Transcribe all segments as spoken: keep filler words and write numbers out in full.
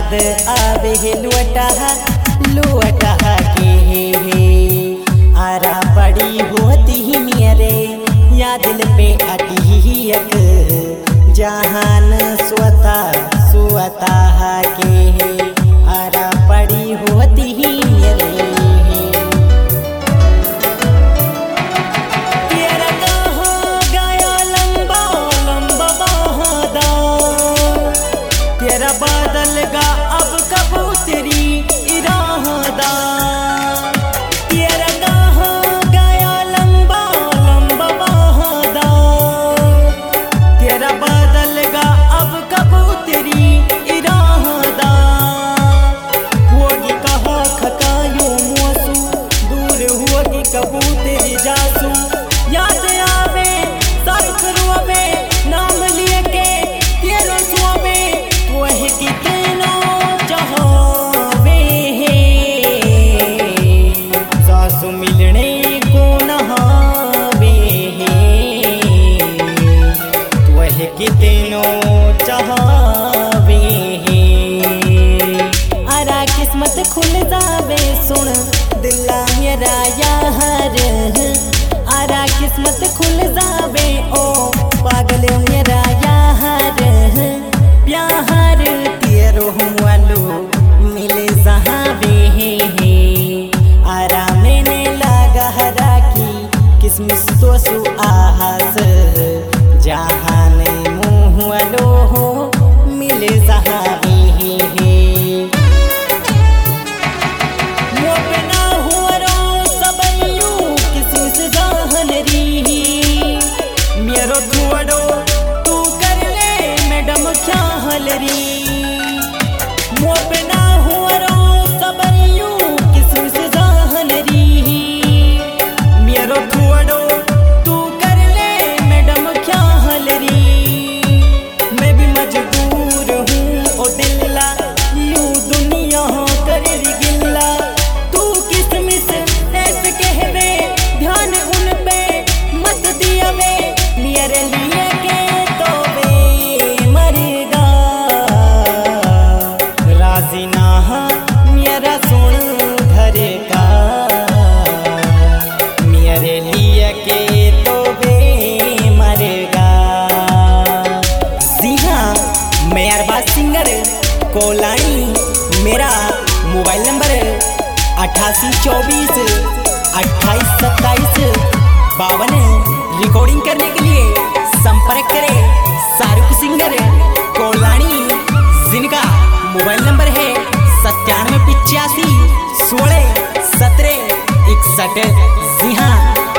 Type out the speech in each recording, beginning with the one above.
याद आवे हे लुअटा लुअटा के हे हे आरा बड़ी होती ही मेरे या दिल पे अटियक जहान स्वता सुअता के हे आरा बड़ी होती ही मेरे बदल गा अब कबूतरी इरादा तेरा कहाँ गया लंबा लंबा वादा तेरा बदल गा अब कबूतरी इरादा होगी कहाँ खकायूं मोसू दूर होगी कबूतरी जासू याद आवे सब रोवे नाम लिए के तेरा सोवे वह कितना चाहवे है सासु मिलने को नहावे है वह कितना चाहवे है आरा किस्मत खुल जावे सुन दिला मेरा यार आरा किस्मत खुल जावे ओ पागल मेरा यार प्यार तेरो वालो मिले जहावे हे हे आरा मैंने लगा हरा की किसमिस तो सु आहस जहान मुँह वालो हो मिले जहावे हे हे वो बिना हुआ रो सबयू किसमिस जहान री मेरो थुअडो तू कर ले मैडम क्या हलरी मो बिना हुआ रो सबयू किसमिस जहान री मेरो थुअडो तू कर ले मैडम क्या हलरी मैं भी मजबूर हूँ ओ दिल्ला यू दुनिया कर गिल्ला तू किसमिस ऐसे कह दे ध्यान उन पे मत दिया वे मेरे लिए के तो वे मरेगा राजीना मेरा सुन घर का मेरे लिए के तो वे मरेगा। जी हाँ मैं अरबाज सिंगर कोलानी मेरा मोबाइल नंबर अट्ठासी चौबीस अट्ठाईस सत्ताईस बावन रिकॉर्डिंग करने के लिए संपर्क करें शाहरुख सिंगर कोलानी जिनका मोबाइल नंबर है सत्तानवे पिचासी सोलह सत्रह इकसठ। जी हाँ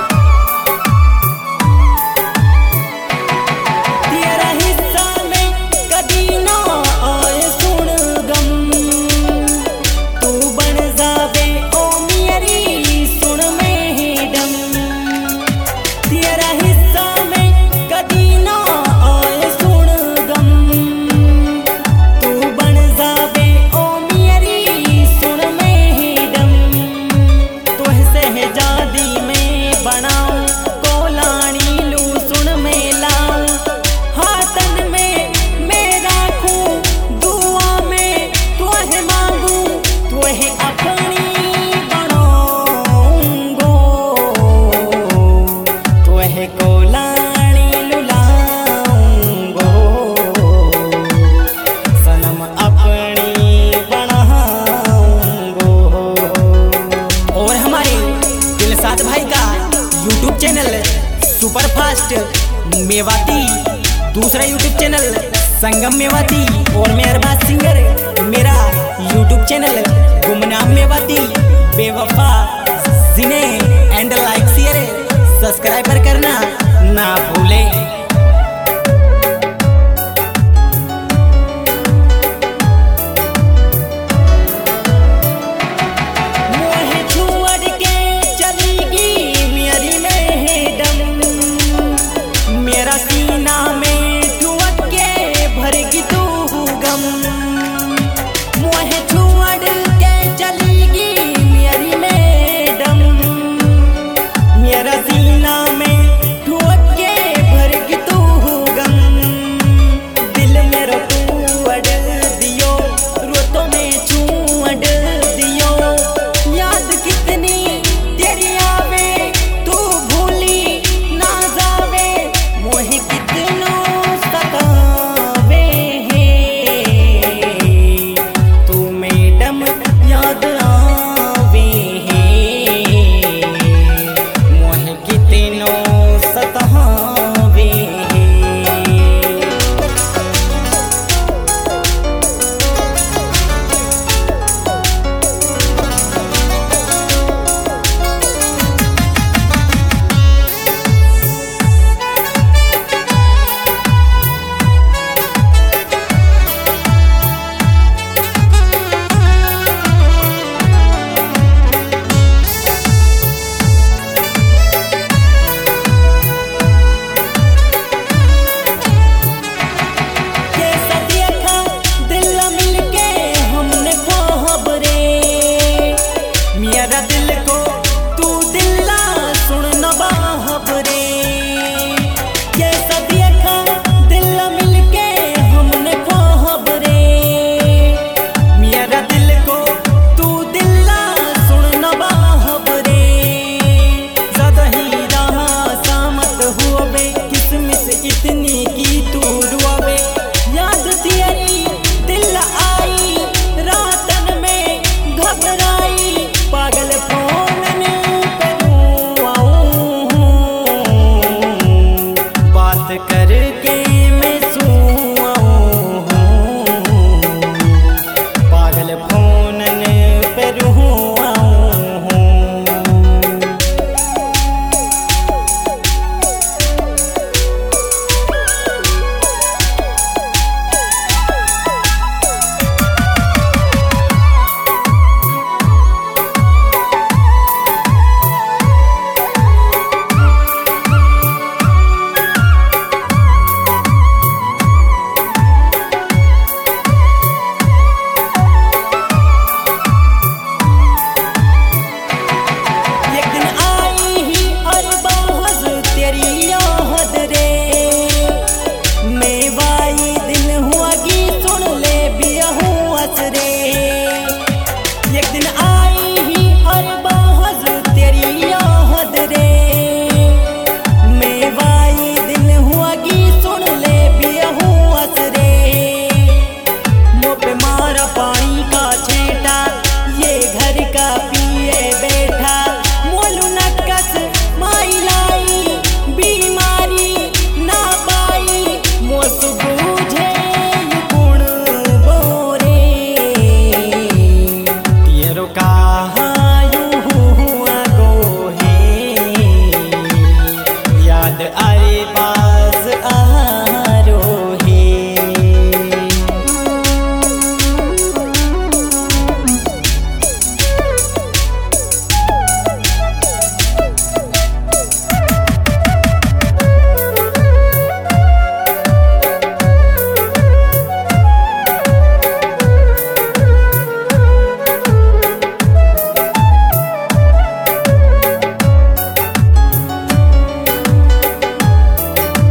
तेरा हिस्सा में कभी ना आए सुन गम तू बन जावे ओ मेरी सुन मैडम तेरा हिस्सा में कभी ना आए सुन गम तू बन जावे ओ मेरी सुन मैडम तोह सहजादी में बनाऊं कोलानी लू सुन में लाऊं हाथन में मैं राखूं दुआ में तोह मांगू तोह अपनी बनाऊंगो तोह कोलानी लुलाऊंगो सनम अपनी बनाऊंगो। और हमारे दिलसाद भाई का YouTube channel super fast Mewati दूसरा यूट्यूब चैनल संगम मेवाती और मैं अरबाज सिंगर मेरा यूट्यूब चैनल गुमनाम मेवाती